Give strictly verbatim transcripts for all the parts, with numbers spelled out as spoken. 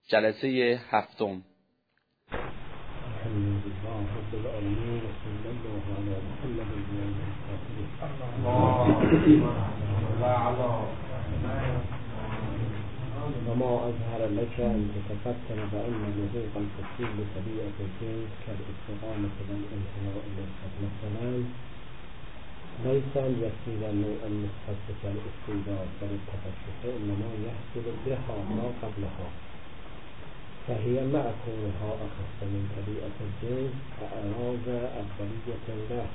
جلسه هفتم. الحمدلله رب العالمین و صلی الله علی محمد و ما اظهر لك ان تتفکر بان لزوم التفصیل بطبیعة الجنس كالاستقامة والانحناء للخط مثلا ليس ان يصير نوعا مختصصا الاستعداد بل التخصص انما يحصل بها ما قبلها، فهي مع كونها أخص من طبيعة الجنس أعراض أولية له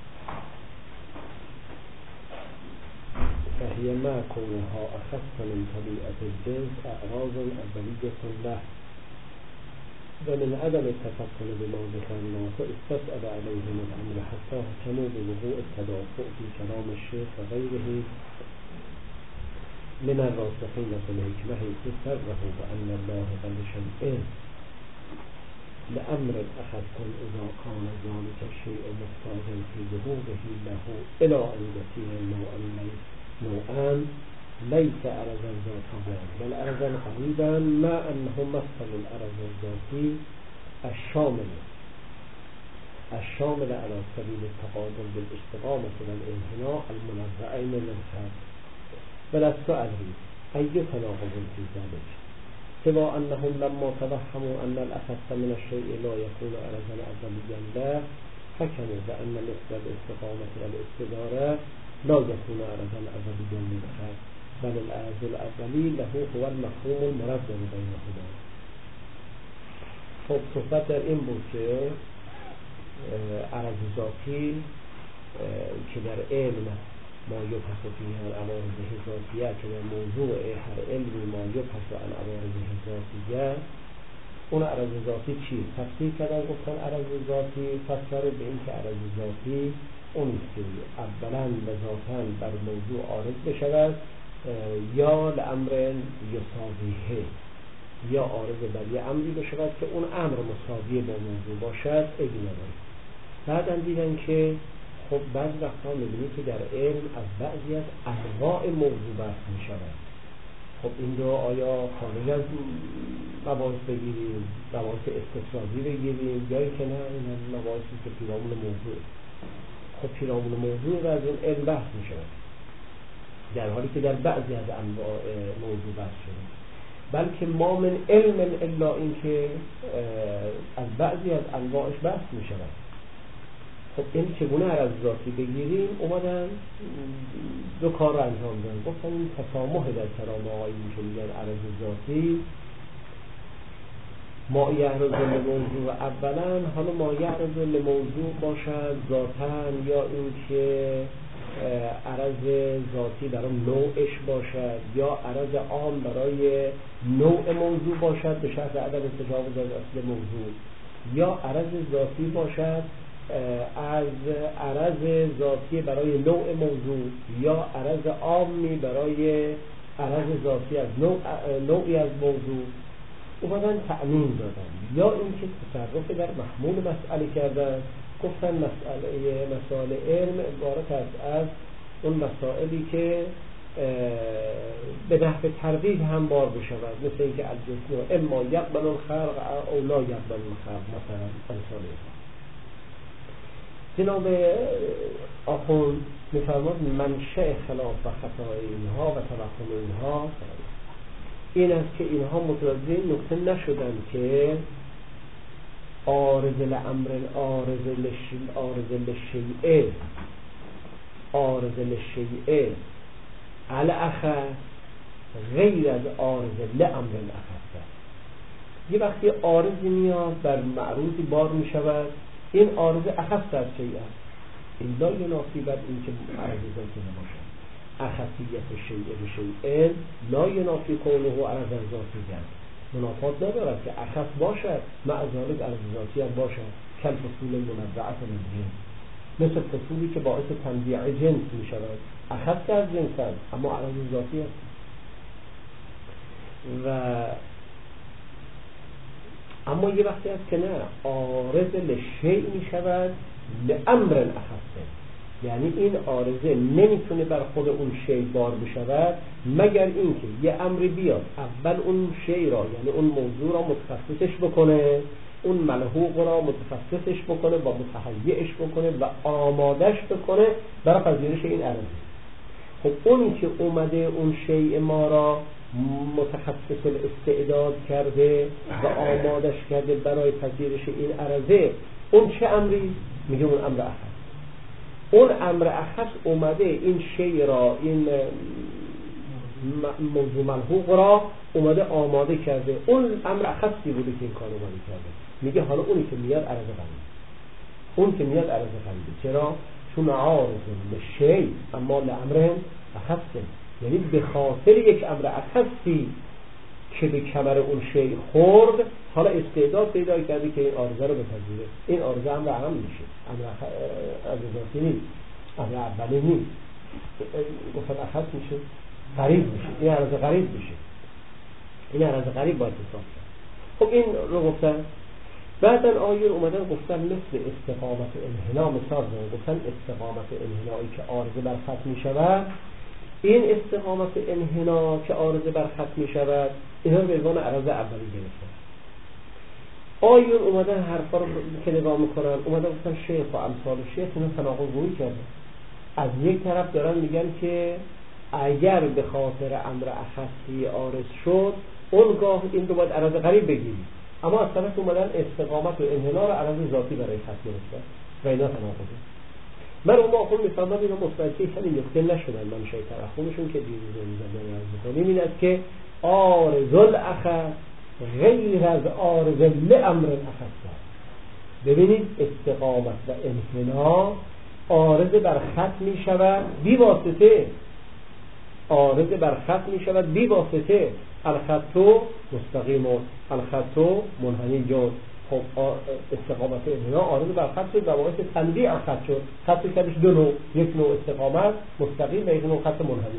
فهي مع كونها أخص من طبيعة الجنس أعراض أولية له ومن عدم التفكر بما ذكرنا فاستسأل عليهم الأمر حتى احتموا بوقوع التدافع في كلام الشيخ وغيره من الراسخين في الحكمة سره بأن الله بل شيء لأمر أخذكم إذا كان ذلك الشيء محتاجا في ظهوره له إلى أن يصير نوعا نوعا ليس أرزا ذاتيا بل أرزا قريبا ما أنه مثل الأرز الذاتي الشامل الشامل على سبيل التقادم بالاستقامة والانحناء المنزعين للخلق. ولست أدري أي تناقض في ذلك سوى أنهم لما توهموا أن الأخص من الشيء لا يكون أرزا أزليا له حكموا بأن مثل الاستقامة والاستدارة لا يكون أرزا أزليا للخلق بل الأرز الأزلي له هو المفهوم المردد بينهما. خب صحبت در این بود که أرز ذاتی که در علم ما یبحث فیه عن عوارض ذاتیه که در موضوع هر علمی ما یبحث عن عوارض ذاتیه، اون عرض ذاتی چیه؟ تفسیر کردن گفتن عرض ذاتی فسر به این که عرض ذاتی اون که اولا لذاتاً بر موضوع عارض بشود یا لامر یساویه یا عارض بر یه امری بشود که اون امر مساوی با موضوع باشد ایدی ندارد. بعدم دیدن که خب بعض وقتا می‌بینید که در علم از بعضی از انواع موضوع بحث می‌شود. خب این رو آیا خارج از مباحث بگیریم، مباحث استثنایی بگیریم یا اینکه نه این مباحثی که پیرامون موضوع خب پیرامون موضوع و از اون علم بحث می‌شود، در حالی که در بعضی از انواع موضوع بحث شده. بلکه ما من علم الا این که از بعضی از انواعش بحث می‌شود. خب این چگونه عرض ذاتی بگیریم؟ اومدن دو کار رو انجام دادن. گفتن این تسامح در کلام آقایون که میگن عرض ذاتی ما یعرض لموضوع اولا، حالا ما یعرض لموضوع باشد ذاتاً یا این که عرض ذاتی برای نوعش باشد یا عرض عام برای نوع موضوع باشد به شرط عدم تجاوز از اصل موضوع، یا عرض ذاتی باشد از عرض ذاتی برای نوع موضوع یا عرض عامی برای عرض ذاتی از نوع نوعی از موضوع. اومدن تعمیم دادن یا اینکه تصرف در محمول مسئله کردن. گفتن مسئله مسائل علم عبارت است از اون مسائلی که به نحو تردید هم بار بشود، مثل اینکه الجسم اما یقبل الخلق او لا یقبل الخلق مثلا امثال. جناب آخوند می‌فرماد منشأ خلاف و خطای اینها و توهم اینها این است که اینها متوجه نکته نشدن که عارض لامر عارض لشیء عارض لشیء عارض لشیء الاخر غیر از عارض لامر الاخر. یه وقتی عارضی میاد بر معروضی بار میشود، این عارض اخص از شیء است. این لا ینافی بر این که عرض ذاتی نباشد. اخصیت شیء به شیء لا ینافی کونه عرض ذاتی است. منافات ندارد که اخص باشد مع ذلک عرض ذاتی هم باشد. کل فصول منزعت من جنس، مثل فصولی که باعث تنزیع جنس می شود، اخص از جنس است اما عرض ذاتی است. و اما یه وقتی است که نه عارض لشیء می شود لامر اخص، یعنی این عارضه نمیتونه بر خود اون شی بار بشود مگر اینکه یه امری بیاد اول اون شی را، یعنی اون موضوع را متخصصش بکنه، اون ملحوق را متخصصش بکنه، با متهیئش بکنه و آمادش بکنه برای پذیرش این عرضه. خب اونی که اومده اون شیء ما را متخصص الاستعداد کرده و آمادش کرده برای پذیرش این عرضه، اون چه امری؟ میگه اون امر اخص. اون امر اخص اومده این شیء را، این موضوع ملحوق را اومده آماده کرده. اون امر اخصی بوده که این کار اومده کرده. میگه حالا اونی که میاد عرضه غریب، اون که میاد عرضه غریبه. چرا؟ چون عارض به شیء اما لامر اخص، یعنی به خاطر یک امر اخصی که به کمر اون شیء خورد حالا استعداد پیدا کرده که این عارضه رو بپذیره. این عارضه امر اهم میشه، امر ذاتی نیست، امر اولی نیست. گفتن اخص میشه، غریب میشه، این عرضه غریب میشه، این عرضه غریب باید حساب کرد. خب این رو گفتن. بعدن آیون اومدن گفتن مثل استقامت انحنا مثال زدن، گفتن استقامت انحنایی که عارضه بر خط می شود، این استقامت انحنا که عارضه بر خط می شود اینا به عنوان عرضه اولی گرفتن. آیون اومدن حرفا رو که نگاه میکنن، اومدن گفتن شیخ و امثال شیخ اینا تناقض گویی کردن. از یک طرف دارن میگن که اگر به خاطر امر اخصی عارض شد اونگاه این رو باید عرضه غریب بگیریم، اما از طرف اومدن استقامت و انحنا رو عرض ذاتی برای خط گرفتن و اینا تناقضه. من اون موقع میفهمم اینا متوجه همین نکته نشدن. من شاید ترخمشون که دیروز می‌ذارن عرض می‌کنیم این است که عارض الاخص غیر از عارض لامر اخص. ببینید استقامت و انحنا عارض بر خط می شود بی واسطه، عارض بر خط می شود بی واسطه. الخطو مستقیم و الخطو منحنی جون. خب استقامت انحنا عارض بر خط شد و باعث تنویع خط شد. خط کدش دو نوع، یک نوع استقامت مستقیم و یک نوع خط منحنی.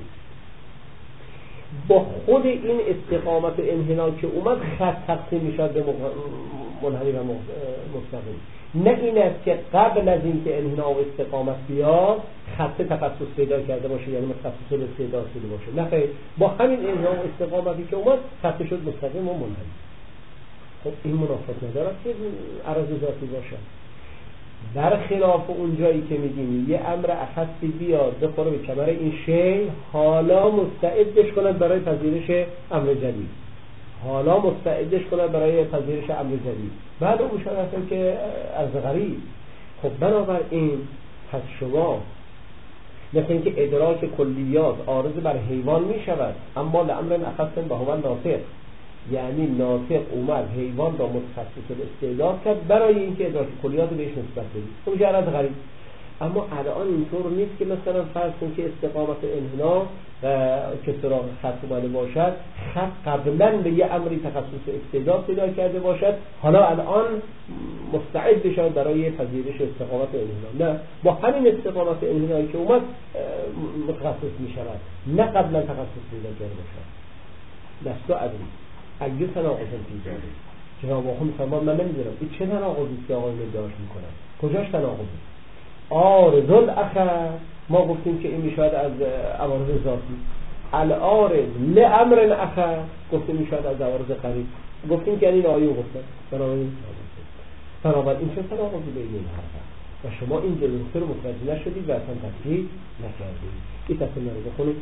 با خود این استقامت انحنا که اومد خط تقسیم می شد به منحنی و مستقیم. نه این است که قبل از این که انحنا و استقامت بیاد خط تخصص پیدا کرده باشه، یعنی متخصص الاستعداد شده باشه. نه خیر، با همین انحنا و استقامتی که اومد خط شد مستقیم و منحنی. خب این منافات ندارد که عرض ذاتی باشه. در خلاف اون جایی که میگیم یه امر اخصی بیاد بخوره به کمر این شی، حالا مستعدش کند برای پذیرش امر جدید، حالا مستعدش کند برای پذیرش امر جدید، بعد اون شده هستن که از غریب. خب بنابراین پس شما مثل اینکه ادراک کلیات عارض بر حیوان می شود اما لامر اخص به هو ناطق، یعنی ناطق اومد حیوان را متخصص الاستعداد کرد برای اینکه ادراک کلیات بهش نسبت بدید. اون جرات غریب. اما الان اینطور نیست که مثلا فرض کنید که استقامت انحنا که سراغ خط اومده باشد، خط قبلا به یه امری تخصص استعداد پیدا کرده باشد، حالا الان مستعد بشود برای پذیرش استقامت انحنا. نه، با همین استقامت انحنایی که اومد متخصص می شود، نه قبلا تخصص پیدا کرده باشد. دستو عدلی اگه تناقض پیدا جناب آقا میفرمان من نمیدونم این چه تناقضی است که آقایون ادعاش میکنن، کجاش تناقضه؟ عارض الاخر ما گفتیم که این میشود از عوارض ذاتی، العارض لامر اخر گفتیم میشود از عوارض قریب. گفتیم که این آیه گفتن بنابراین بنابراین این چه تناقضی بین این حرفا و شما این جلوسه رو متوجه نشدید و اصلا تفسیر نکردید. این تفسیر رو بخونید.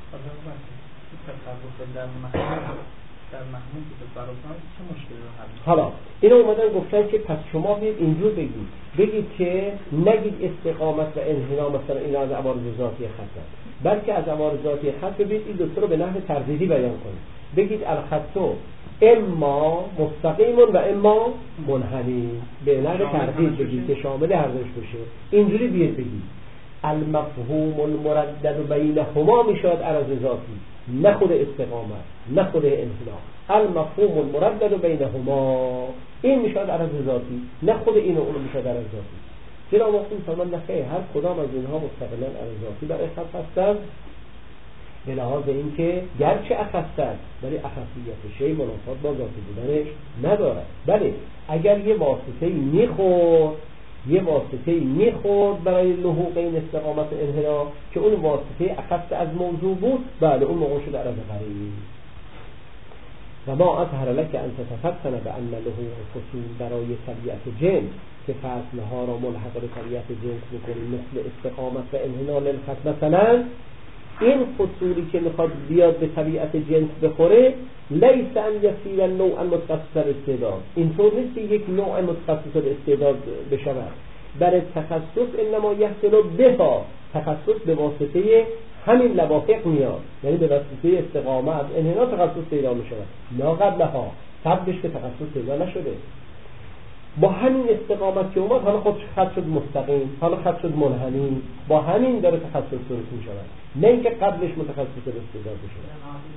در محمود که براتون چه مشکلی رو حل؟ حالا اینا اومدن گفتن که پس شما بیاید اینجور بگید بگید که نگید استقامت و انحنا مثلا اینا از عوارض ذاتی خط، بلکه از عوارض ذاتی خط بگید این دو تا رو به نحو تردیدی بیان کنید. بگید الخطو اما مستقیم و اما منحنی، به نحو تردید بگید که شامل هر دوش بشه. اینجوری بیاید بگید المفهوم المردد بینهما میشود عرض ذاتی، نه خود استقامت نه خود انحنا. المفهوم المردد بینهما این میشود عرض ذاتی، نه خود این و اون میشود عرض ذاتی. چرا وقتی فرمان نخیر هر کدام از اینها مستقلا عرض ذاتی برای خط هستند، به لحاظ اینکه گرچه اخصند ولی اخصیت شی منافات با ذاتی بودنش ندارد. بله اگر یه واسطه‌ای میخورد یه واسطه میخورد برای لحوق این استقامت و انحراف که اون واسطه اخص از موضوع بود، بله اون موقع شد عرض غریب. و ما اظهر لك ان تتفتن بان لحوق فصول برای طبیعت جنس که فصلها را ملحق به طبیعت جنس بکنیم مثل استقامت و انحنال الخط، مثلا این فصولی که میخواد بیاد به طبیعت جنس بخوره لیس ان یصیر نوعا متخصص الاستعداد، اینطور نیست که یک نوع متخصص الاستعداد بشود، برای تخصص انما یحصل بها، تخصص به واسطه همین لواحق میاد، یعنی به واسطه استقامت انحنال تخصص پیدا میشود، نه قبلها، قبلش که تخصص پیدا نشده. با همین استقامت که اومد حالا خودش خط شد مستقیم، حالا خط شد منحنی، با همین داره تخصص درست میشود، نه اینکه قبلش متخصص استعداد بشه.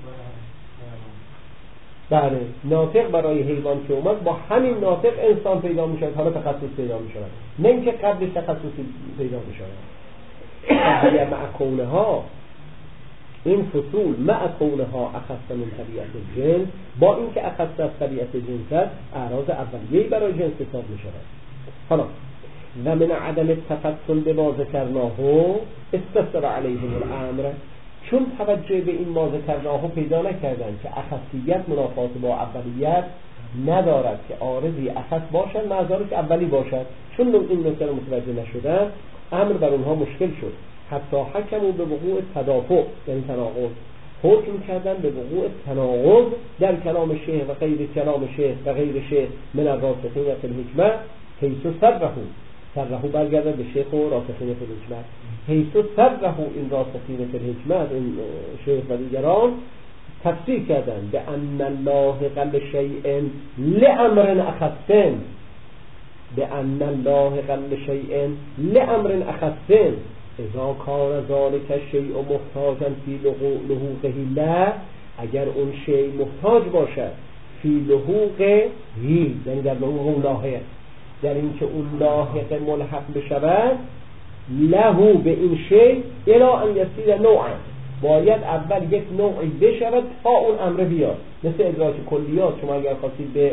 بله ناطق برای حیوان که اومد با همین ناطق انسان پیدا میشود، حالا تخصص پیدا میشود، نه اینکه قبلش تخصص پیدا میشود. اگر مع کونها این فصول مع کونها اخص من طبیعت جنس، با اینکه اخص از طبیعت جنس است، اعراض اولیه‌ای برای جنس حساب میشود. حالا و من عدم التفصل بما ذکرناه استثر علیهم الامر، چون توجه به این ما ذکرناه پیدا نکردند که اخصیت منافات با اولیت ندارد که عارضی اخص باشد معذاری که اولی باشد، چون این نکته متوجه نشدن امر بر اونها مشکل شد، حتی حکموا به وقوع تدافع یعنی تناقض، حکم کردن به وقوع تناقض در کلام شیخ و غیر کلام شیخ و غیر شیخ من الراسخین فی الحکمه، حیث صرحوا صرحوا برگردن به شیخ و راسخین فی الحکمه، حیث صرحوا این راسخین فی الحکمه این شیخ و دیگران تفسیر کردن به ان الله قل شیء لامر اخص، به ان الله قل شیء لامر اخص اذا کان ذلک الشیء محتاجا فی لحوقه لا، اگر اون شیء محتاج باشد فی لحوقه یعنی در لحوق اون لاحق، در اینکه اون لاحق ملحق بشود له به این شیء الی ان یصیر نوعا، باید اول یک نوعی بشود تا اون امر بیاد، مثل ادراک کلیات. شما اگر خواستید به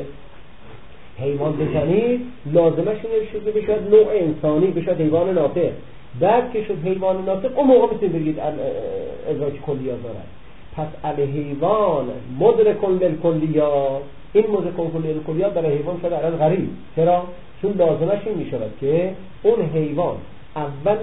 حیوان بزنید لازمش اینه شده بشود نوع انسانی، بشود حیوان ناطق، بعد که شد حیوان ناطق اون موقع میتونید بگید ادراک کلیات دارد. پس الحیوان مدرک للکلیات، این مدرک للکلیات برای حیوان شده عرض غریب. چرا؟ چون لازمش این میشود که اون حیوان اول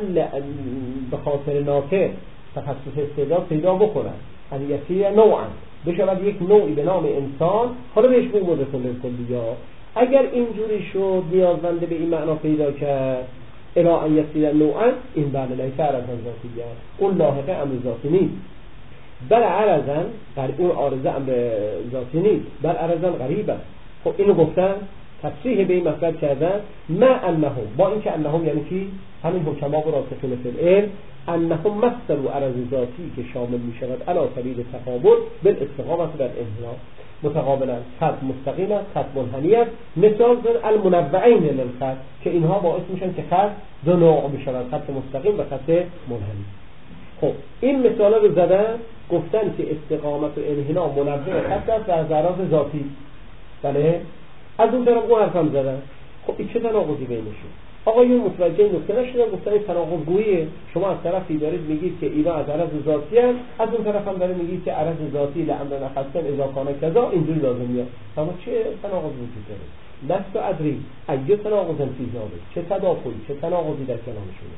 به خاطر ناطق تخصص استعداد پیدا بکنن، از یسیر نوعا بشود یک نوعی به نام انسان، حالا بهش بگیم مدرک للکلیات. اگر اینجوری شد نیازمنده به این معنا پیدا کرد الی ان یصیر نوعا، این بله لیس عرضا ذاتیه، اون لاحقه امر ذاتی نیست، بل عرضا اون عارضه امر ذاتی نیست، بل عرضا غریبه. خب اینو گفتن تصریح به این مطلب کردن ما انهم، با اینکه انهم یعنی کی؟ همین حکما و راسخین فی العلم، انهم مثلوا عرض ذاتی که شامل می شود علی سبیل تقابل بالاستقامت و الانحراف، متقابلا خط مستقیم است، خط منحنی است، مثال زن المنوعین للخط که اینها باعث میشن که خط دو نوع بشود، خط مستقیم و خط منحنی. خب این مثالا رو زدن، گفتن که استقامت و انحنا منوع خط است و از اعراض ذاتی. بله از اون طرف اون حرف هم زدن. خب این چه تناقضی بینشون؟ آقایون متوجه نکته نشدن، گفتن این تناقض گوییه. شما از طرفی دارید میگید که اینا از عرض ذاتی هست، از اون طرف هم دارید میگید که عرض ذاتی لامر نخستن اذا کان کذا اینجوری لازم میاد. اما چه تناقض وجود داره؟ لست ادری ای تناقض فی ذلک، چه تداخلی چه تناقضی در کلامشونه؟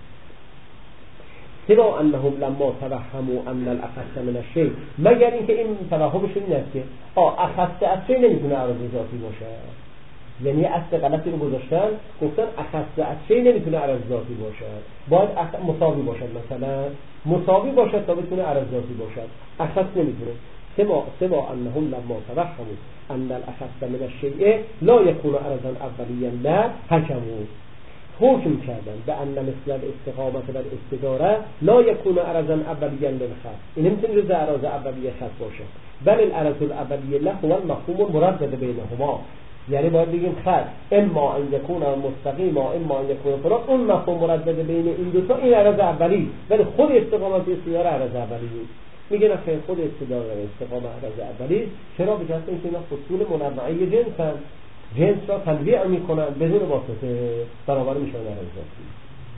سوا انهم لما توهموا ان الاخص من الشیء، مگر اینکه این توهمشون این است که آ اخص از شیء نمیتونه عرض ذاتی باشه، یعنی اصل غلطی رو گذاشتن، گفتن اخص از شیء نمیتونه عرض ذاتی باشد، باید مساوی باشد، مثلا مساوی باشد تا بتونه عرض ذاتی باشد، اخص نمیتونه. سوا سوا انهم لما توهموا ان الاخص من الشیء لا يكون عرضا اولیا لا حکموا، حکم کردن به ان مثل الاستقامت و الاستداره لا يكون عرضا اولیا للخط، این نمیتونه جز اعراض اولیه خط باشه، بل العرض الاولیه له هو المفهوم المردد بینهما، یعنی باید بگیم خط اما ان یکون مستقیم اما ان یکون فلان، اون مفهوم مردد بین این دو تا این عرض اولی، ولی خود استقامت و استداره عرض اولی نیست. میگن که خود استداره و استقامت عرض اولی، چرا؟ به جهت اینکه اینا فصول منوعه جنسن. جنس را تنویع میکنند بدون واسطه، برابر میشن در اضافی.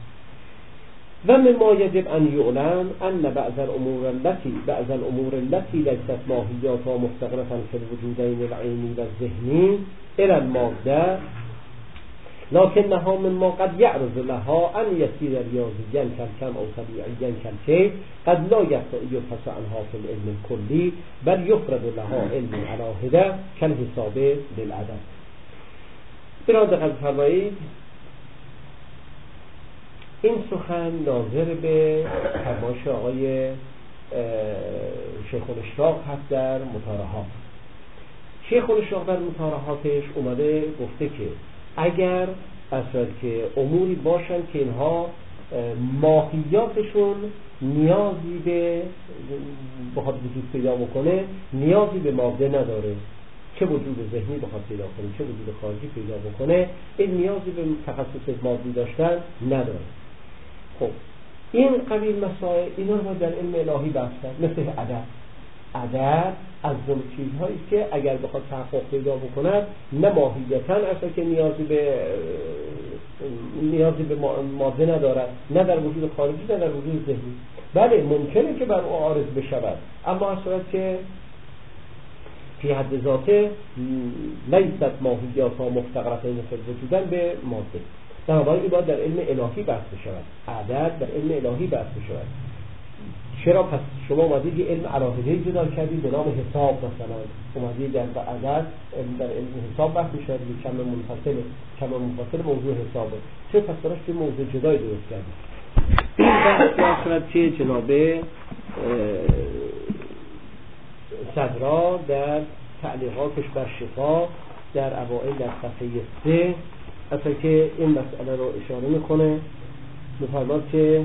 و مما یجب ان یعلم ان بعض الامور التي بعض الامور التي ليست ماهیات و مستقرة في الوجودين العینی و الذهنی الى الماده لكنها مما قد يعرض لها ان يصير رياضيا كالكم او طبيعيا كالشيء قد لا يبحث عنها في العلم الكلي بل يفرد لها علم على حده كالحساب للعدد. برای دقت فرمایید این سخن ناظر به فرمایش آقای شیخ الاشراق هست در مطالعات. شیخ الاشراق در مطالعاتش اومده گفته که اگر اصلا که اموری باشن که اینها ماهیاتشون نیازی به بخواد وجود پیدا بکنه نیازی به ماده نداره، چه وجود ذهنی بخواد پیدا کنه چه وجود خارجی پیدا بکنه، این نیازی به تخصص مادی داشتن نداره. خب این قبیل مسائل اینا رو در علم الهی بحث کرد، مثل عدد. عدد از اون چیزهایی که اگر بخواد تحقق پیدا بکنه نه ماهیتاً اصلا که نیازی به نیازی به ماده ندارد، نه در وجود خارجی نه در وجود ذهنی. بله ممکنه که بر او عارض بشود، اما از صورت که فی حد ذاته لیست ماهیات ها مفتقرة مثل وجودن به ماده. بنابراین این باید در علم الهی بحث بشود، عدد در علم الهی بحث بشود. چرا پس شما اومدید یه علم علاهده‌ای جدا کردید به نام حساب، مثلا اومدید در عدد در علم حساب بحث می‌شود، کم منفصل کم منفصل موضوع حسابه، چرا پس براش یه موضوع جدایی درست کردید؟ این بحث در صورت که جناب صدرا در تعلیقاتش بر شفا در اوائل در صفحه سه اصلا که این مسئله رو اشاره میکنه، می‌فرماد که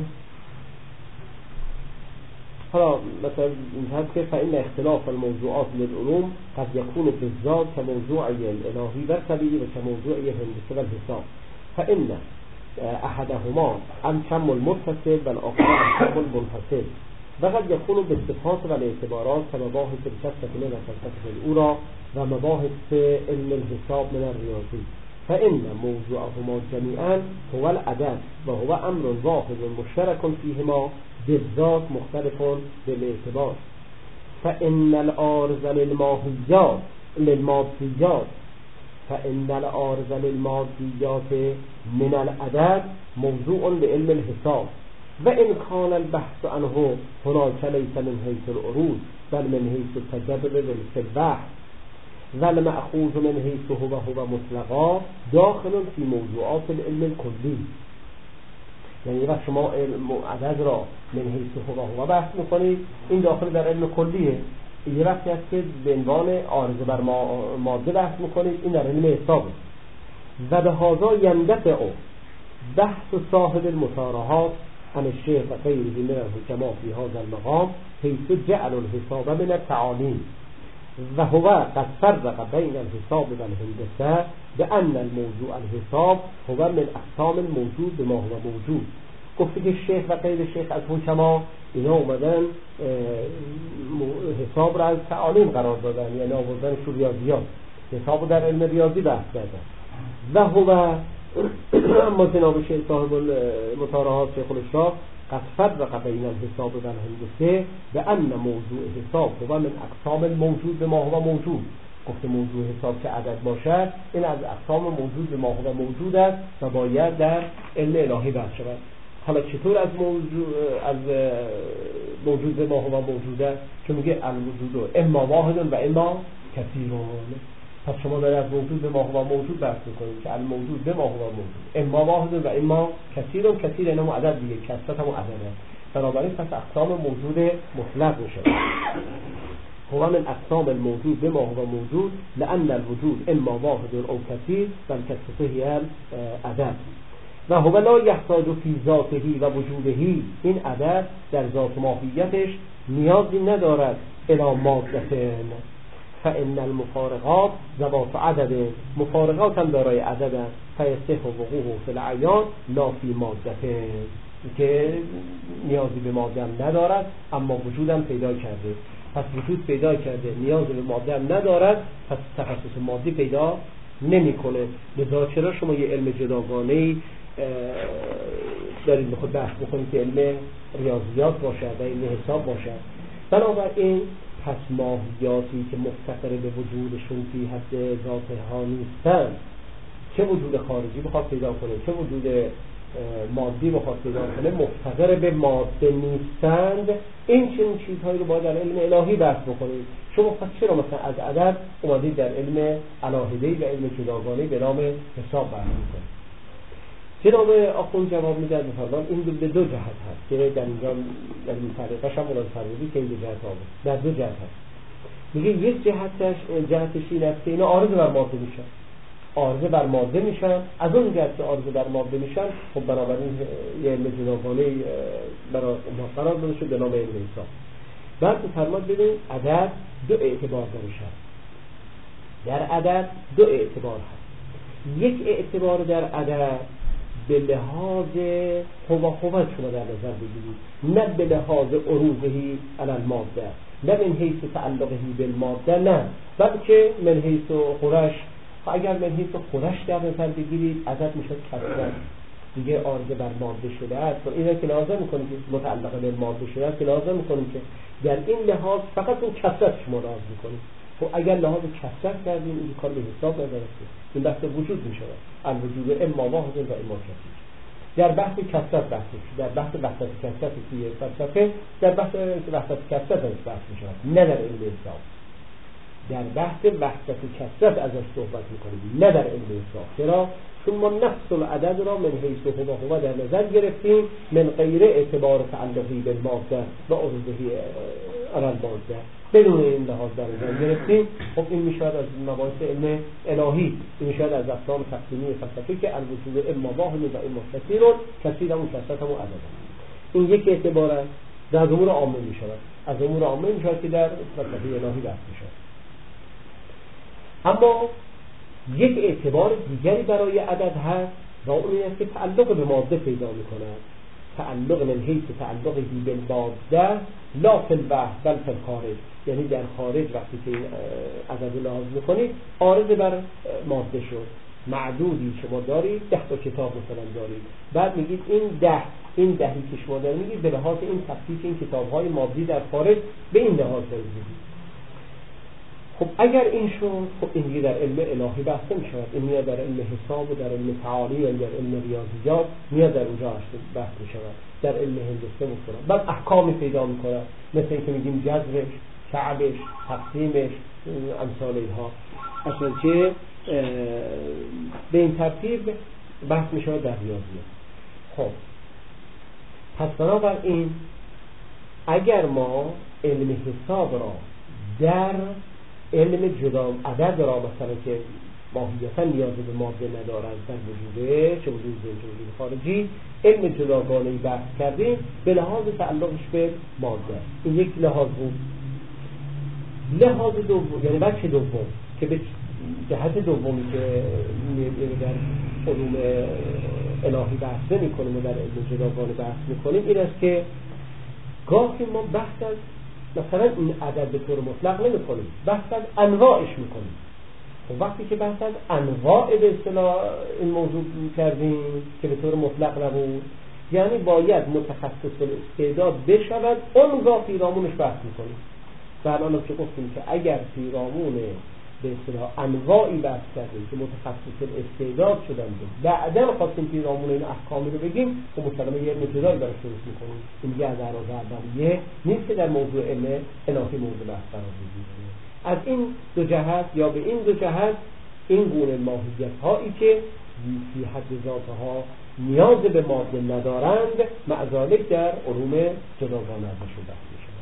حالا مثلا اینطور که فإن اختلاف الموضوعات للعلوم قد يكون بالذات كموضوعي الالهي والطبيعي وكموضوعي الهندسة والحساب، فإن أحدهما الكم المتصل والآخر الكم المنفصل، وقد يكون بالصفات والاعتبارات كمباحث الكسة من الفلسفة الأولى ومباحث علم الحساب من الرياضي، فإن موضوعهما جميعا هو العدد وهو أمر واحد مشترك فيهما بالذات مختلف بالاعتبار، فإن العارض للماهيات للماديات فإن العارض للماديات من العدد موضوع لعلم الحساب، وإن كان البحث عنه هناك ليس من حيث العروض بل من حيث التجرد في البحث، والمأخوذ من حيث هو هو مطلقا داخل في موضوعات العلم الكلي. یعنی وقت شما عدد را من حیث هو هو بحث میکنید، این داخل در علم کلیه. یه وقتی هست که به عنوان عارضه بر ماده بحث میکنید، این در علم حسابه. و به هذا یندفع بحث صاحب المطارحات عن الشیخ و غیره من الحکما فی هذا المقام حیث جعل الحساب من التعالیم و هو قد فرق بین الحساب و الهندسه بأن الموضوع الحساب هو من اقسام الموجود بما هو موجود. گفته که شیخ و غیر شیخ از حکما اینا اومدن حساب را از تعالیم قرار دادن، یعنی آوردن شو ریاضیات، حساب در علم ریاضی بحث کردن. و هو اما جناب شیخ صاحب المطارحات شیخ الاشراق قد فرق بین الحساب و الهندسه بأن موضوع حساب هو من اقسام الموجود بما هو موجود. گفته موضوع حساب که عدد باشد این از اقسام موجود به ما هو موجود است و باید در علم الهی بحث شود. حالا چطور از موضوع از موجود به ما هو موجود است که میگه الوجود اما واحد و اما کثیرون، پس شما دارید از موجود به ما هو موجود بحث میکنید که الموجود به ما هو موجود اما واحد و اما کثیرون، کثیر اینم عدد دیگه، کثرت هم عدد است. بنابراین پس اقسام موجود مطلق میشه. هو من اقسام الموجود بما هو موجود لأن الوجود اما واحد او كثير فالكثرة هي العدد و هو لا يحتاج في ذاته و وجوده، این عدد در ذات ماهیتش نیازی ندارد الی ماده، فإن المفارقات ذوات عدد، مفارقات هم دارای عدد است، فیصح وقوعه فی العیان لا فی ماده، که نیازی به ماده هم ندارد اما وجودم پیدا کرده. پس وجود پیدا کرده نیاز به ماده هم ندارد، پس تخصص مادی پیدا نمیکنه. لذا چرا شما یه علم جداگانه‌ای دارید بخود بحث بکنید که علم ریاضیات باشد و علم حساب باشد؟ بنابراین پس ماهیاتی که مفتقر به وجودشون فی حد ذاتها نیستن، چه وجود خارجی بخواد پیدا کنه چه وجود مادی بخواد پیدا کنه، مفتقر به ماده نیستند. این چنین چیزهایی رو باید در علم الهی بحث بکنید. شما پس چرا مثلا از عدد اومدید در علم الهیده‌ای و علم جداگانه‌ای به نام حساب بحث می‌کنید؟ جناب آخوند جواب میدن مثلا این به دو جهت هست که در اینجا در این طریقش هم اولاد فرمودی که این دو جهت آمد در دو جهت هست. میگه یک جهتش جهتش این است که اینا عارض بر ماده میشن عارضه بر ماده میشن از اون جهت که عارضه بر ماده میشن خب بنابراین یه علم جداگانه‌ای برای اونها قرار داده شد به نام علم حساب. بعد فرمود ببین عدد دو اعتبار داره. در عدد دو اعتبار هست. یک اعتبار در عدد به لحاظ هو هو شما در نظر بگیرید، نه به لحاظ عروضهی علی الماده، نه من حیث تعلقهی بالماده، نه بلکه من حیث خورش. اگر من حیث خورش در نظر بگیرید عدد میشه کثرت دیگه عارضه بر ماده شده است. اینا که لازم میکنیم که متعلق به ماده شده است که لازم میکنیم که در این لحاظ فقط اون کثرت شما لازم میکنیم. خب اگر لحاظ کثرت کردیم این کار به حساب ندارست. این بحث وجود میشه. الوجود اما واحد و اما کثیر. در بحث کثرت بحث میشه. در بحث وحدت کثرت توی فلسفه در بحث وحدت کثرت بحث میشه. نه در علم حساب. در بحث وحدت کثرت ازش صحبت میکنیم، نه در علم حساب. چرا؟ چون ما نفس العدد را من حیث هو هو در نظر گرفتیم من غیر اعتبار تعلقی به ماده و عروضهی علی الماده، بدون این لحاظ در نظر گرفتیم. خب این میشود از مباحث علم الهی، این میشود از اقسام تقسیمی فلسفی که الوجود اما واحد و اما کثیر، کثیر همون کثرت همون عدد. این یک اعتبار است در امور عامه میشود. از امور عامه میشود که در فلسفه الهی بحث میشود. اما یک اعتبار دیگری برای عدد هست و اون این است که تعلق به ماده پیدا می‌کند. تعلق من حیث تعلقی بالماده لا فی الوحد بل فی الخارج، یعنی در خارج وقتی که این عدد رو لحاظ می‌کنید عارض بر ماده شد. معدودی شما دارید، ده تا کتاب مثلا دارید، بعد میگید این ده این دهی که شما دارید میگید به لحاظ این تفکیک این کتاب‌های مادی در خارج به این لحاظ دارید. خب اگر این شد، خب این دیگه در علم الهی بحث می‌شود. این میاد در علم حساب و در علم تعالی و در علم ریاضیات میاد در اونجا بحث می‌شود. در علم هندسه می‌کنه. بعد احکامی پیدا می‌کنه، مثل اینکه میگیم جذرش، کعبش، تقسیمش، امثال اینها. اصلا که به این ترتیب بحث می‌شود در ریاضیات. خب پس بنابراین اگر ما علم حساب را در علم جدا عدد را مثلا که ماهیتا نیاز به ماده ندارند در وجوده، چه وجود ذهن چه وجود خارجی، علم جداگانه‌ای بحث کردیم به لحاظ تعلقش به ماده. این یک لحاظ بود. لحاظ دوم یعنی بچه دوم که به جهت دومی که در علوم الهی بحث می‌کنیم و در علم جداگانه بحث می‌کنیم این است که گاهی ما بحث از مثلا این عدد به طور مطلق نمی کنیم، بحث از انواعش می کنیم. و وقتی که بحث از انواع به اصطلاح این موضوع کردیم که به طور مطلق نبود، یعنی باید متخصص الاستعداد بشود، اون را پیرامونش بحث می کنیم. و الان که گفتیم که اگر پیرامون به اصطلاح انواعی بحث کردیم که متخصص الاستعداد شدند بعداً خواستیم پیرامون این احکامی رو بگیم و مسلمه یه متداری برای شروع میکنیم. این دیگه از اعراض اولیه نیست که در موضوع علم الهی موضوع بحث قرار بگیریم. از این دو جهت یا به این دو جهت این گونه ماهیت هایی که فی حد ذاتها نیاز به ماده ندارند معذالک در علوم جداگانه ازشون بحث میشه.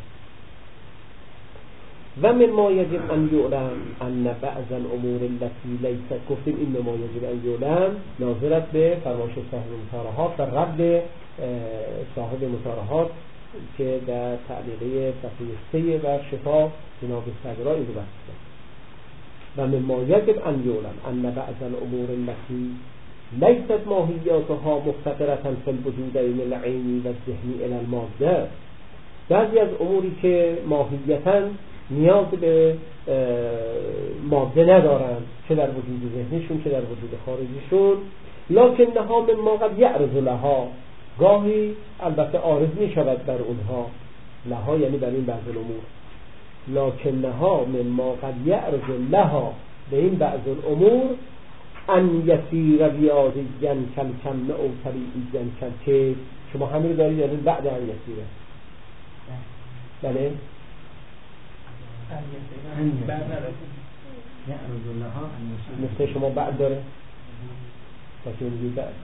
و من ما یجب ان یعلم ان بعض الامور التي لیست، گفتیم این ما یجب ان یعلم ناظرت به فرمایش صاحب مطارحات و رد صاحب مطارحات که در تعلیقه صفحه سه و شفا جناب صدرا این رو بحث کرد. و من ما یجب ان یعلم ان بعض الامور التي لیست ماهیاتها مفتقرة فی الوجودین العینی و الذهنی الی الماده، بعضی از اموری که ماهیتاً نیاز به ماده ندارند، چه در وجود ذهنشون چه در وجود خارجیشون، لکنها مما قد یعرض لها، گاهی البته عارض می شود بر اونها، لها یعنی بر این بعض الامور، لکنها مما قد یعرض لها، به این بعض الامور، ان یسیر ریاضیاً کالکم او طبیعیاً کالکیف. شما همین دارید یعنی بعد ان یسیره. بله مثل شما بعد داره پس اون میگه بعد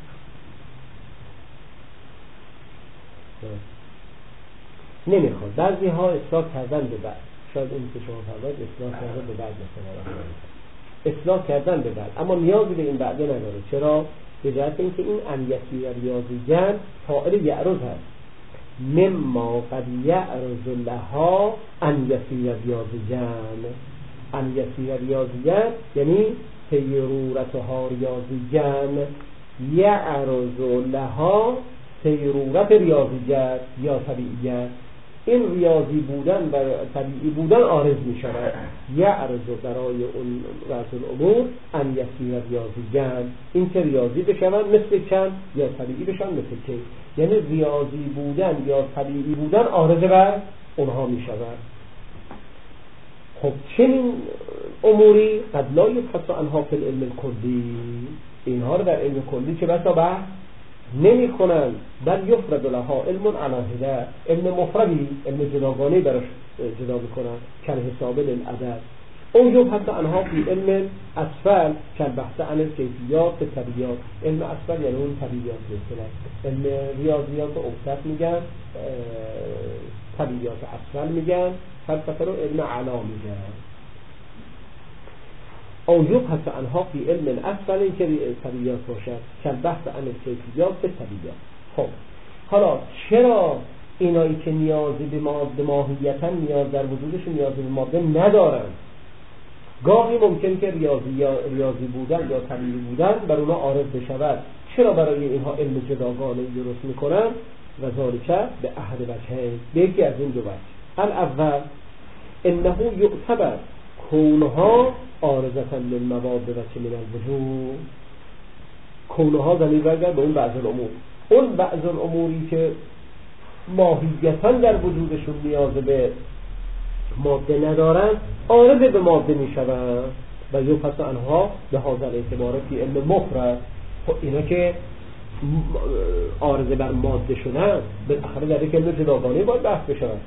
نمیخواد. بعضی ها اصلاح کردن به بعد، شاید این که شما فرمایید اصلاح کردن به بعد، مثلا اصلاح کردن به بعد، اما نیازی به این بعده نداره. چرا؟ به جهت اینکه این ان یسیر ریاضیاً فاعل یعرض هست، مما قد یعرض لها ان یسیر ریاضیاً. ان یسیر ریاضیاً یعنی سیرورتها ریاضیاً، یعرض لها سیرورت ریاضیت یا طبیعیت. این ریاضی بودن و طبیعی بودن عارض می شود. یعرض برای اون رأس الامور ان یسیر ریاضیاً، این که ریاضی بشوند مثل چند یا طبیعی بشوند مثل که، یعنی ریاضی بودن یا طبیعی بودن عارض بر اونها می شود. خب چنین اموری قد لا یبحث عنها فی العلم الکلی، اینها رو در علم کلی چه بسا بحث نمی کنند، بل یفرد لها علم علی حده، علم مفردی، علم جداگانه براش جدا میکنند، کل حساب للعدد. او یبحث عنها فی علم اسفل، کل بحث عن الکیفیات طبیعیات. علم اسفل یعنی اون طبیعیات مثلا علم ریاضیات اوسط میگن، طبیعیات اسفل میگن، فلسفه رو علم علا میگن. او یبحث عنها فی علم اسفل، این که طبیعیات باشد، کل بحث عن الکیفیات طبیعیات. خب حالا چرا اینایی که نیازی به ماده ماهیتا نیاز در وجودش نیازی به ماده ندارن، گاهی ممکن که ریاضی یا ریاضی بودن یا طبیعی بودن بر اونا عارض بشود، چرا برای اینها علم جداگانه درست میکنن؟ و ذالک به احد وجهین، به یکی از این دو وجه. الاول انه یعتبر کونها عارضتا للمواد و چه من الوجود. کونها زمین برگرد به اون بعض الامور، اون بعض الاموری که ماهیتا در وجودشون نیاز به ماده ندارن عارض به ماده می شوند و یبحث عنها به هذا الاعتبار فی علم مفرد. خب اینا که عارض بر ماده شدن بالاخره در یک علم جداگانه باید بحث بشوند.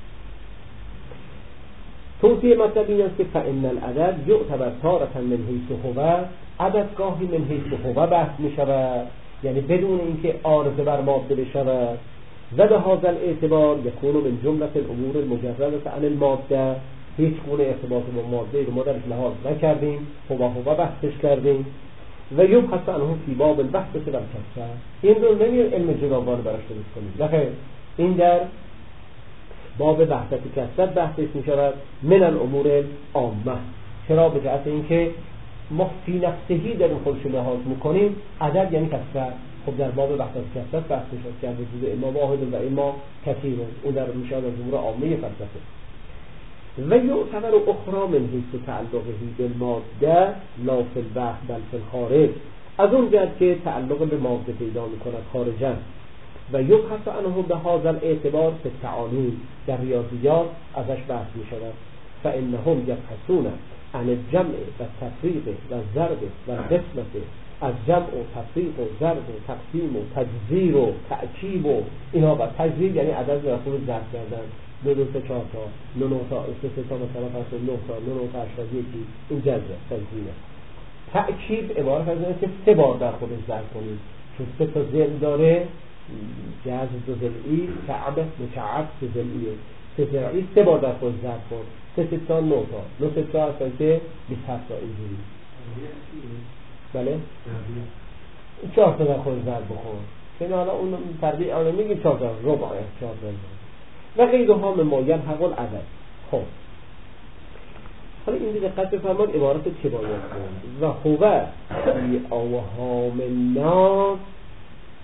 توضیح مطلب این است که فإن العدد یعتبر تارة من حیث هو، عدد گاهی من حیث هو بحث می شود، یعنی بدون اینکه عارض بر ماده بشود. و به هذا الاعتبار یکون من جملة الامور المجرده عن الماده، هیچ گونه ارتباط با ماده رو ما درش لحاظ نکردیم، هو هو بحثش کردیم. و یبحث عنه فی باب البحث و الکسر، این رو نمیشه علم جداگانه براش درست کنیم، نخیر، این در باب بحث و کسر بحثش می شود من الامور عامه. چرا؟ به جهت اینکه ما فی نفسهی در اون خودش لحاظ میکنیم، عدد یعنی کسر. خب در باب بحث و کسر بحثش هست که وجود اما واحد و اما کثیر، اون در میشه از امور عامه فلسفه. و یعتبر اخرى من حیث تعلقه بالماده لا فی البحث بل فی الخارج، از اون جهت که تعلق به ماده پیدا میکند خارجا. و یبحث عنه به هذا الاعتبار فی التعالیم، در ریاضیات ازش بحث میشود. فانهم یبحثون عن الجمع و تفریق و ضرب و قسمت، از جمع و تفریق و ضرب و تقسیم و تجزیر و تأکیب و اینها. و تجزیر یعنی عدد را خود ضرب کردن، دو دو سه چهار تا، نه نه تا، سه سه تا، مثلا فرض نه تا، نه نه تا هشتاد یکی، این جزء تجزیره. تأکیب عبارت از اینه که سه بار در خودش ضرب کنید، چون سه تا ضلع داره، جزء دو ضلعی، کعب مکعب سه ضلعیه، سه ضلعی سه بار در خودش ضرب کن، سه سه تا، نه تا، نه سه تا اصلا که بیست و هفت تا اینجوری. بله؟ چهار تا در خودش ضرب بخون، که حالا اون تربیع آنه میگه چهار تا، ربع چهار تا و غیرها مما یلحق العدد. خب حالا این دقت بفرمایید عبارت چه باید کند؟ و هو فی اوهام الناس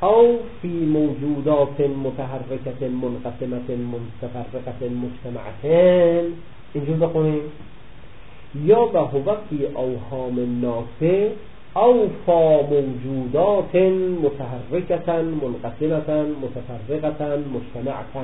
او فی موجودات متحرکت منقسمت متفرقت مجتمعة، اینجور بخونیم. یا و هو فی اوهام الناس او فا موجودات متحرکت منقسمت متفرقت مجتمعة.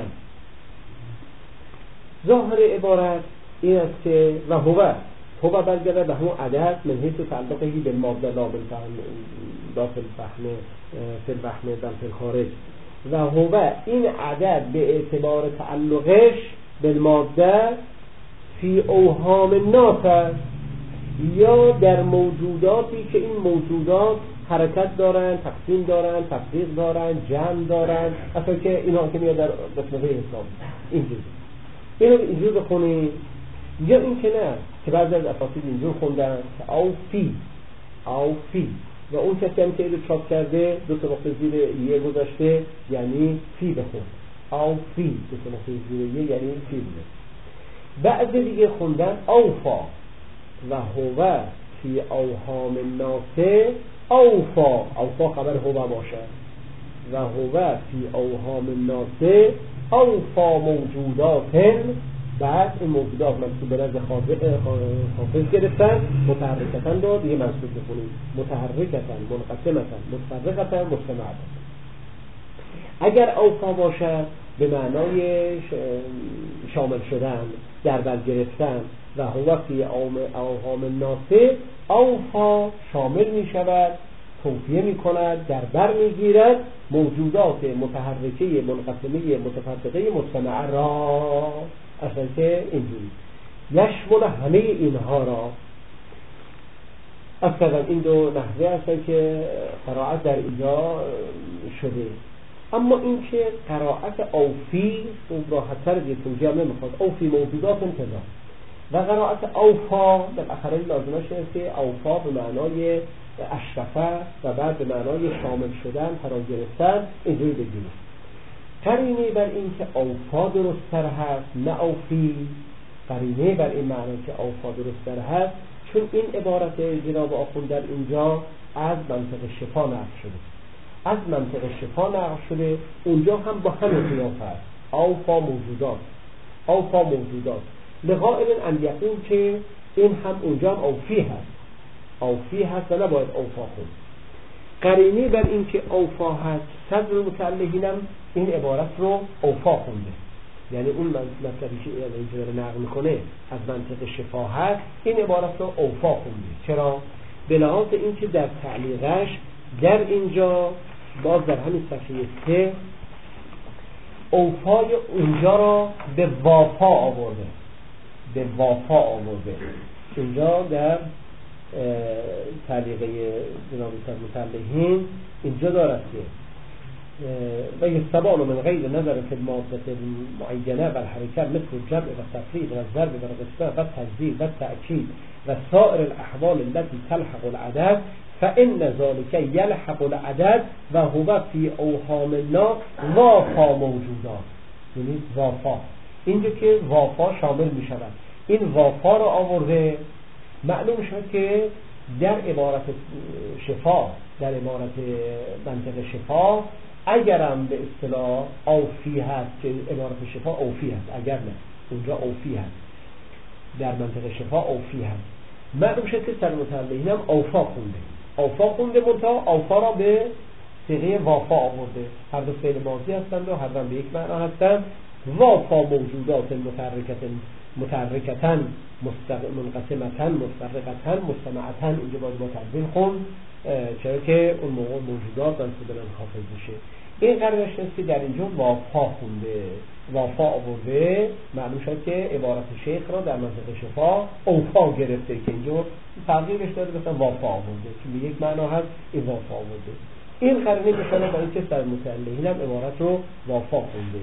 ظاهر عبارت این است که و هو هو برگرده به همون عدد من حیث تعلقی به ماده لا بالفهم داخل فهم فی الفهم بل فی الخارج. و هو این عدد به اعتبار تعلقش به ماده فی اوهام الناس، یا در موجوداتی که این موجودات حرکت دارن، تقسیم دارن، تفریق دارن، جمع دارن، اصلا که اینا که میاد در قسمت حساب اینجور اینو اینجور بخونیم. یا این که نه که بعضی از اساتید اینجور خوندن که او فی او فی و اون کسی هم که اینو چاپ کرده دو تا نقطه زیر یه گذاشته یعنی فی بخون. او فی دو تا نقطه زیر یه یعنی فی بوده. بعضی دیگه خوندن اوفا و هو فی اوهام الناس اوفا، اوفا خبر هو باشه و هو فی اوهام الناس اوفا موجودات. بعد این موجودات منصوب به نزد حافظ گرفتن، متحرکتن داد یه منصوب بخونیم متحرکتن منقسمتن متفرقتن مجتمعتن. اگر اوفا باشد به معنای شامل شدن، در بر گرفتن و هو فی اوهام الناس اوفا شامل می شود، توفیه می کند، در بر می گیرد موجودات متحرکه منقسمه متفرقه مجتمعه را. اصلا که اینجوری یشمل همه اینها را. اصلا این دو نحوه هستن که قرائت در اینجا شده. اما این که قرائت اوفی راحت‌تر دیگه توجیه نمیخواد، اوفی موجودات انتظار، و قرائت اوفا در اخرین لازمه شده که اوفا به معنای اشرفه و بعد به معنای شامل شدن، فرا گرفتن، اینجوری بگیریم. قرینه بر این که اوفا درست‌تر هست نه اوفی، قرینه بر این معنی که اوفا درست‌تر هست چون این عبارت جناب آخوند در اینجا از منطق شفا نقل شده، از منطق شفا نقل شده، اونجا هم با همین قیاس هست اوفا موجودات، اوفا موجودات لقائل ان یقین که این هم اونجا هم اوفی هست، اوفی هست و نباید اوفا خود. قرینه بر این که اوفا هست صدر متعلقین هم این عبارت رو اوفا خونده، یعنی اون مطلبی که اینجا رو نقل میکنه از منطق شفا هست این عبارت رو اوفا خونده. چرا؟ به لحاظ این که در تعلیقش در اینجا باز در همین صفحه سه اوفای اونجا را به وافا آورده، به وافا آورده. اینجا در تعلیقه جناب متعلقین اینجا دارد که و یستبان من غیر نظر فی المادة المعینه و الحرکت مثل الجمع و تفریق و الضرب و القسمه و التجزیه و التأکید و سائر الاحوال التي تلحق العدد فإن ذلك يلحق العدد و هو فی اوهام الناس وافا موجودات. یعنی وافا اینجا که وافا شامل می شود، این وافا را آورده. معلوم شد که در عبارت شفا، در عبارت منطق شفا اگرم به اصطلاح اوفی هست که عبارت شفا اوفی هست، اگر نه اونجا اوفی هست، در منطق شفا اوفی هست. معلوم شد که سر متعلقین هم اوفا خونده، اوفا خونده منتها اوفا را به صیغه وافا آورده. هر دو فعل ماضی هستند و هر دو به یک معنا هستند. وافا موجودات متحرکتن متحرکتن منقسمتن متفرقتن مجتمعتن. اینجا باید با تنظیم خون، چرا که اون موقع موجودات منصوب به حافظ میشه. این قرارش است که در اینجا وافا خونده، وافا آورده. معلوم شد که عبارت شیخ را در منطق شفا اوفا گرفته که اینجا تغییرش داده مثلا وافا آورده، چون به یک معنا هست این وافا آورده. این قرینه میشونه برای اینکه سر متعلقین هم عبارت رو وافا خونده.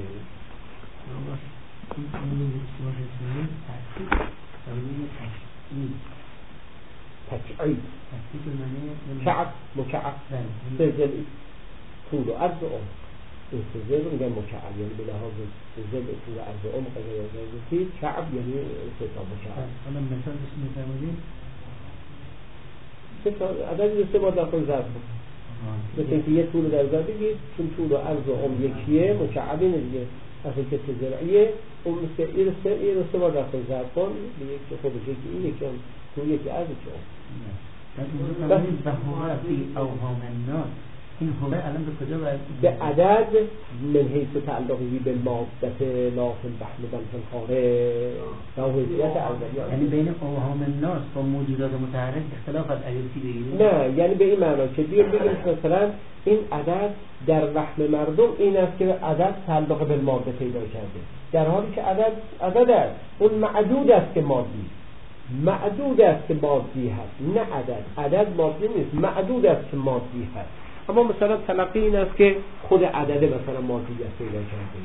تکعیب کعب مکعب سزل طول و عرض و عمق. این سزل رو میگن مکعب، یعنی به لحاظ سزل طول و عرض و عمق قضایی کعب یعنی ستا مکعب. حالا مثال اسم میفرمایید ستا عددی سه بار در خود ضرب کن. مثل اینکه یه طول در نظر بگید چون طول و عرض و عمق یکیه مکعبین دیگه وقتی که زرعیه اون مثل این سه این سه بار داخل ضرب کن به یک که خودش یکی این یکی هم اون یکی عرض که اون بس به هو فی اوهام الناس این هو الان به کجا باید به عدد من حیث تعلقی به مادت ناف البحر بنت الخاره و حیثیت اولیه یعنی بین اوهام الناس و موجودات متحرک اختلاف از عددی بگیریم؟ نه یعنی به این معنا که بیار بگیم مثلا این عدد در وهم مردم این است که عدد تعلق به ماده پیدا کرده در حالی که عدد عدد است اون معدود است که مادی معدود است که مادی هست نه عدد عدد مادی نیست معدود است که مادی هست اما مثلا تلقی این است که خود عدد مثلا مادی است پیدا کرده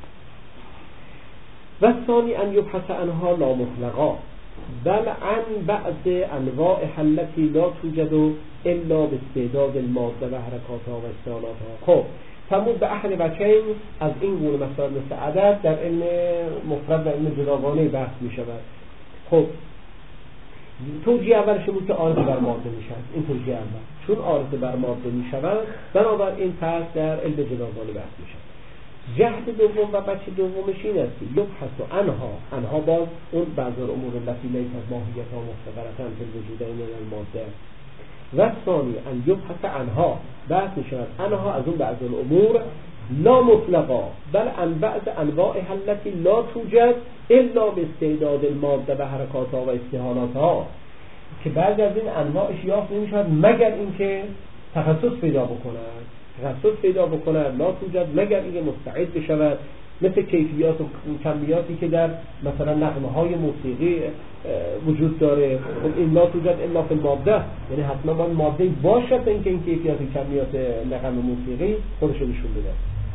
و ثانی ان یبحث عنها لا مطلقا بل عن بعض انواع التي لا توجد الا باستعداد الماده و حرکاتها و استعالاتها. خب تمود به احد وجهین از این گونه مسائل مثل عدد در علم مفرد و علم جداگانه بحث می شود. خب توجیه اولش بود که عارض بر ماده می شود. این توجیه اول چون عارض بر ماده می شود بنابراین پس در علم جداگانه بحث می شود. جهت دوم و بچه دومش این است که یبحث عنها انها باز اون بعض الامور التي لیست ماهیتها مستقرة فی الوجودین من الماده و ثانی ان یبحث عنها بحث می شود عنها از اون بعض الامور لا مطلقا بل عن بعض انواع التي لا توجد الا باستعداد الماده و حرکاتها و استحالاتها که بعضی از این انواعش یافت نمی شود مگر اینکه تخصص پیدا بکند تخصص پیدا بکند لا توجد مگر اینکه مستعد بشود مثل کیفیات و کمیاتی که در مثلا نغمه های موسیقی وجود داره خب این لا توجد الا فی الماده یعنی حتما باید ماده باشد تا اینکه این کیفیات و کمیات نغمه موسیقی خودش نشون بده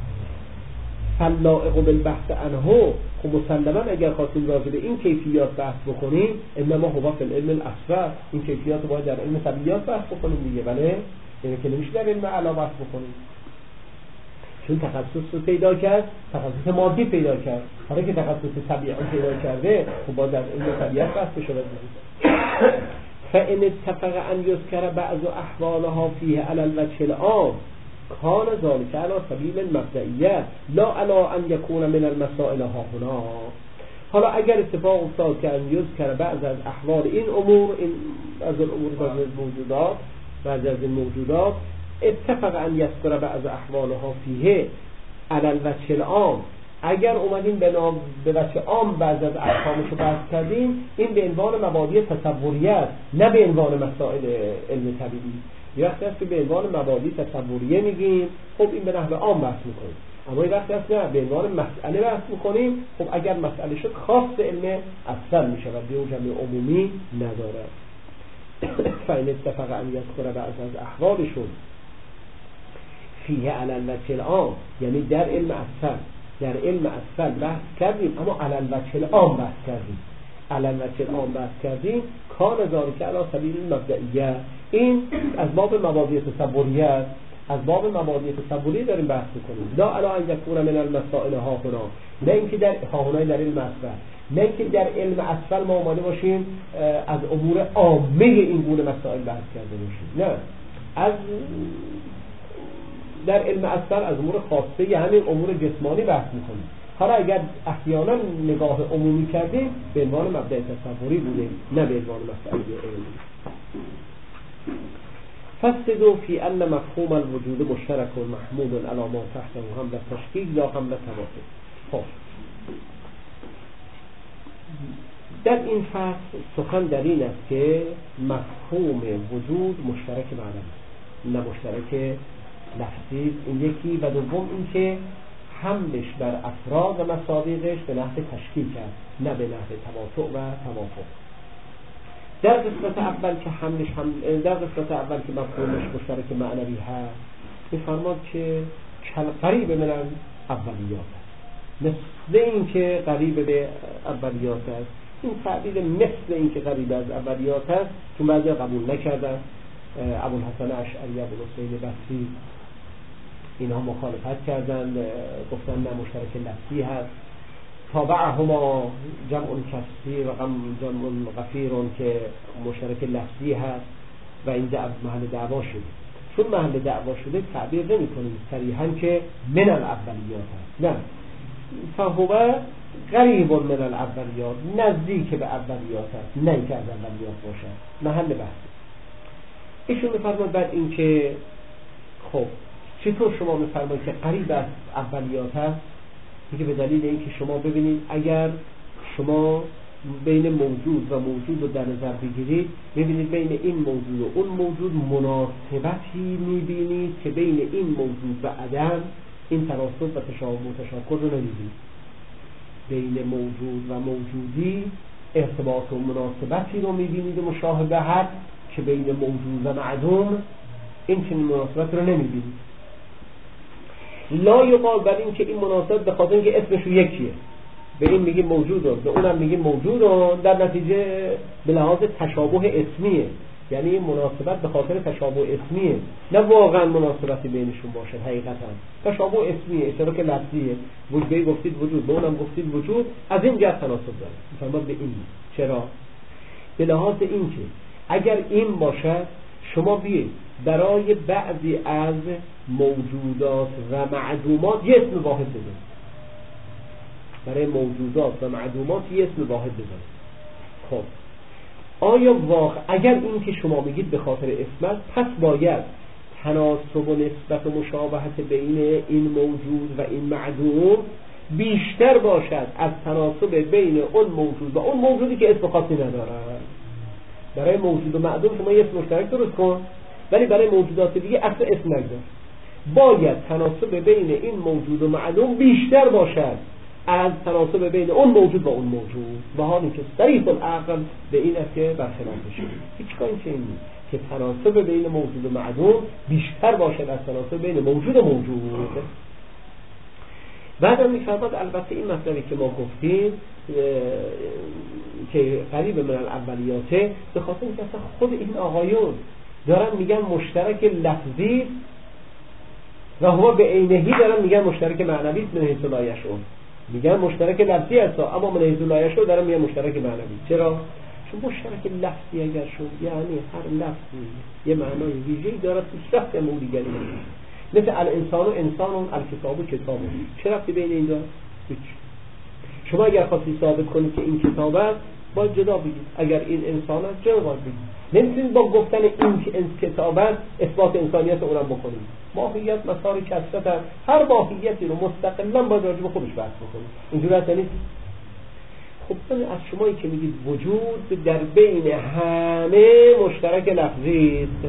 فلائق بالبحث عنه خب مسلما اگر خواستیم راجع به این کیفیات بحث بکنیم انما هو فی العلم الاصغر این کیفیات رو باید در علم طبیعیات بحث بکنیم دیگه بله یعنی که نمیشه در علم اعلی بحث بکنیم چون تخصص رو پیدا کرد تخصص مادی پیدا کرد حالا که تخصص طبیعی پیدا کرده خب باید در علم طبیعت بحث بشه فإن اتفق ان یذکر بعض احوالها فیه علی الوجه العام کان ذلك علی سبیل المبدئیه لا علی ان یکون من المسائل ها هنا. حالا اگر اتفاق افتاد که ان یذکر بعض از احوال این امور این از الامور بعض از موجودات بعض از این موجودات اتفق ان یذکر بعض احوالها فیه علی الوجه العام اگر اومدیم به نام به وجه عام بعض از احکامش رو بحث کردیم این به عنوان مبادی تصوریه است نه به عنوان مسائل علم طبیعی. یه وقتی هست که به عنوان مبادی تصوریه میگیم خب این به نحو عام بحث میکنیم اما یه وقتی هست نه به عنوان مسئله بحث میکنیم خب اگر مسئله شد خاص به علم اصل میشود به اون جمع عمومی نداره. فإن اتفق ان یذکر بعض از احوالشون فیه علی الوجه العام یعنی در علم اصل در علم اصل بحث کردیم اما علی الوجه العام بحث کردیم علی الوجه العام بحث کردیم کان ذلک علی سبیل المبدئیه این از باب مبادی تصوریه است از باب مبادی تصوری داریم بحث میکنیم لا علی ان یکون من المسائل ها هنا نه اینکه در ها هنا در علم اصل نه اینکه در علم اصل ما اومده باشیم از امور عامه این گونه مسائل بحث کرده باشیم نه از در علم اصل از امور خاصه همین امور جسمانی بحث میکنیم. حالا اگر احیانا نگاه عمومی کردیم به عنوان مبدأ تصوری بوده نه به عنوان مسئله علمی. فصدوا فی ان مفهوم الوجود مشترک و محمود علی ما تحته هم به تشکیل یا هم به توافق. خب در این فصل سخن در این است که مفهوم وجود مشترک معنی نه مشترک لفظی این یکی و دوم این که حملش بر افراد و مصادیقش به نحو تشکیل کرد نه به نحو توافق و توافق. در قسمت اول که حملش هم در قسمت اول که مفهومش مشترک معنوی هست می‌فرماد که قریب من اولیات است مثل این که قریب به اولیات است. این تعبیر مثل این که قریب از اولیات است چون بعضی قبول نکردن ابوالحسن اشعری ابوالحسین بصری اینها مخالفت کردند گفتن نه مشترک لفظی هست تابعهما جمع کثیر و جمع غفیر که مشترک لفظی هست و اینجا محل دعوا شد چون محل دعوا شده تعبیر نمی کنیم صریحاً که من الاولیات هست، نه، فهو قریب من الاولیات، نزدیک به اولیات هست، نه اینکه از اولیات باشد. محل بحث ایشون میفرماید بعد این که خب چطور شما میفرمایید که قریب از اولیات هست؟ میگه به دلیل اینکه شما ببینید اگر شما بین موجود و موجود رو در نظر بگیرید، میبینید بین این موجود و اون موجود مناسبتی میبینید که بین این موجود و عدم این تناسب و تشابه و تشاکل رو نمیبینید. بین موجود و موجودی ارتباط و مناسبتی رو میبینید و مشاهده هست که بین موجود و معدوم این چنین مناسبت رو نمیبینید. لا یقال بر این که این مناسبت به خاطر اینکه اسمش یکیه، به این میگیم موجود به اونم میگیم موجود، در نتیجه به لحاظ تشابه اسمیه، یعنی این مناسبت به خاطر تشابه اسمیه، نه واقعا مناسبتی بینشون باشه. حقیقتا تشابه اسمیه، اشتراک لفظیه، وجودی گفتید وجود، به اونم گفتید وجود، از این جهت تناسب داره. میفرماد به این چرا؟ به لحاظ این که اگر این باشه شما بیاید برای بعضی از موجودات و معدومات یه اسم واحد بزنید، برای موجودات و معدومات یه اسم واحد بزنید. خب آیا واقع اگر این که شما میگید به خاطر اسم است، پس باید تناسب و نسبت و مشابهت بین این موجود و این معدوم بیشتر باشد از تناسب بین اون موجود و اون موجودی که اسم خاصی نداره. برای موجود و معدوم شما یه اسم مشترک درست کن، ولی برای موجودات دیگه اصلا اسم نگذار. باید تناسب بین این موجود و معدوم بیشتر باشد از تناسب بین اون موجود و اون موجود، و حالی که صریح العقل به این است که برخلاف بشه. هیچ کاری چه این نیست که تناسب بین موجود و معدوم بیشتر باشد از تناسب بین موجود و موجود. بعدم میفرماد البته این مطلبی که ما گفتیم که قریب من الاولیاته، به خاطر اینکه اصلا خود این آقایون دارن میگن مشترک لفظی و هو به عینهی دارن میگن مشترک معنوی است، من حیث لا یشعر. میگن مشترک لفظی است اما من حیث لا یشعر دارن میگن مشترک معنوی. چرا؟ چون مشترک لفظی اگر شد یعنی هر لفظی یه معنای ویژه‌ای داره، هیچ ربطی به دیگری نداره. مثل الانسان و انسان و الکتاب و کتاب، چه ربطی بین این دو؟ هیچ. شما اگر خواستی ثابت کنید که این کتاب است باید جدا بگید، اگر این انسان است جدا باید بگید. نمیتونید با گفتن این که این کتاب است اثبات انسانیت اونم بکنید. ماهیت مسار کثرت است، هر ماهیتی رو مستقلا باید راجع به خودش بحث بکنید. اینجوری هست نیست. خب از شمایی که میگید وجود در بین همه مشترک لفظی است،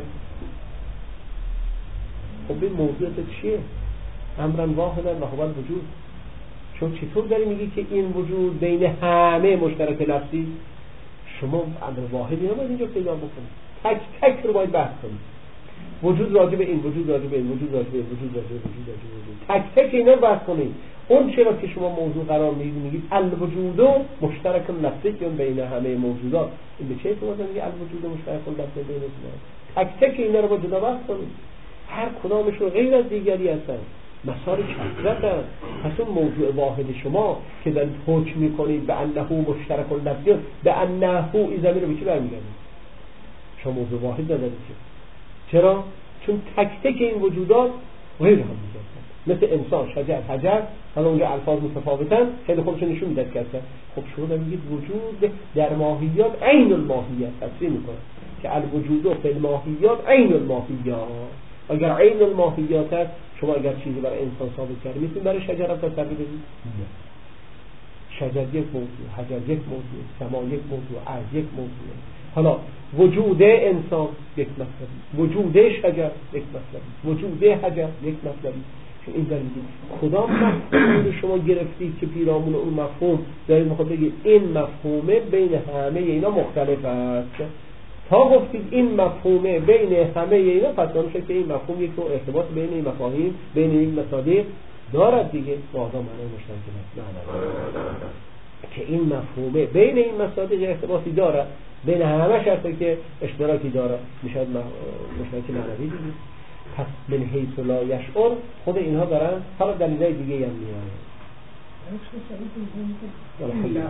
خب این موضوعت چیه؟ امرا واحدا و هو الوجود. چون چطور داری میگی که این وجود بین همه مشترک لفظی؟ شما امر واحدی نباید اینجا پیدا بکنید، تک تک رو باید بحث کنید. وجود راجع به این، وجود راجع به این، وجود راجع به این، وجود راجع به وجود راجع به وجود، تک تک اینا بحث کنید. اون چرا که شما موضوع قرار میدید میگید الوجود مشترک لفظی بین همه موجودات، این به چه اعتبار میگه الوجود مشترک لفظی بین موجودات؟ تک تک اینا رو با جدا بحث کنید. هر کدامشون غیر از دیگری هستن، مسار کثرت هست. پس اون موضوع واحد شما که دارید حکم میکنید به انه مشترک لفظی، به انه این زمین رو به چی برمیگردید؟ شما موضوع واحد ندارید. چرا؟ چون تک تک این وجودات غیر هم میگردن، مثل انسان، شجر، حجر، حالا اونجا الفاظ متفاوتن، خیلی خودشون نشون میداد که اصلا خب شما دارید میگید وجود در ماهیات عین الماهیت تصریح میکنه که الوجود فی الماهیات عین الماهیات. اگر عین الماهیات هست، شما اگر چیزی برای انسان ثابت کردید میتونید برای شجر هم تصریح بدید؟ نه. شجر یک موضوع، حجر یک موضوع، سما یک موضوع، ارض یک موضوع. حالا وجود انسان یک مطلبی، وجود شجر یک مطلبی، وجود حجر یک مطلبی. چون این دارید کدام مفهوم شما گرفتید که پیرامون اون مفهوم دارید میخواد بگید این مفهومه بین همه اینا مختلف است. تا گفتید این مفهومه بین همه اینا، پس میشه که این مفهوم یک نوع ارتباط بین این مفاهیم، بین این مصادیق دارد دیگه. واضح معنی مشترک است. نه که این مفهومه بین این مصادیق ارتباطی داره، بین همه شرطی که اشتراکی داره، میشه مشترک معنوی دیگه. پس من حیث لا یشعر خود اینها دارن حالا دلیلای دیگه هم میارن.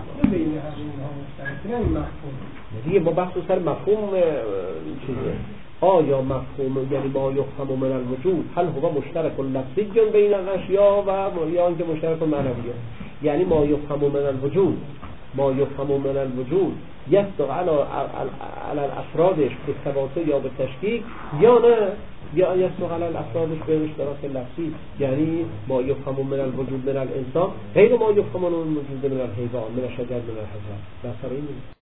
دیگه ما بحث سر مفهوم چیزه، آیا مفهوم یعنی ما یفهم من الوجود هل هو مشترک لفظی بین الاشیاء و یا اینکه مشترک معنوی، یعنی ما یفهم من الوجود ما یفهم من الوجود یصدق علی علی الافرادش به تواتر یا به تشکیک، یا نه یا یصدق علی الافرادش به اشتراک لفظی، یعنی ما یفهم من الوجود من الانسان غیر ما یفهم من الوجود من الحیوان من الشجر من الحجر. بس این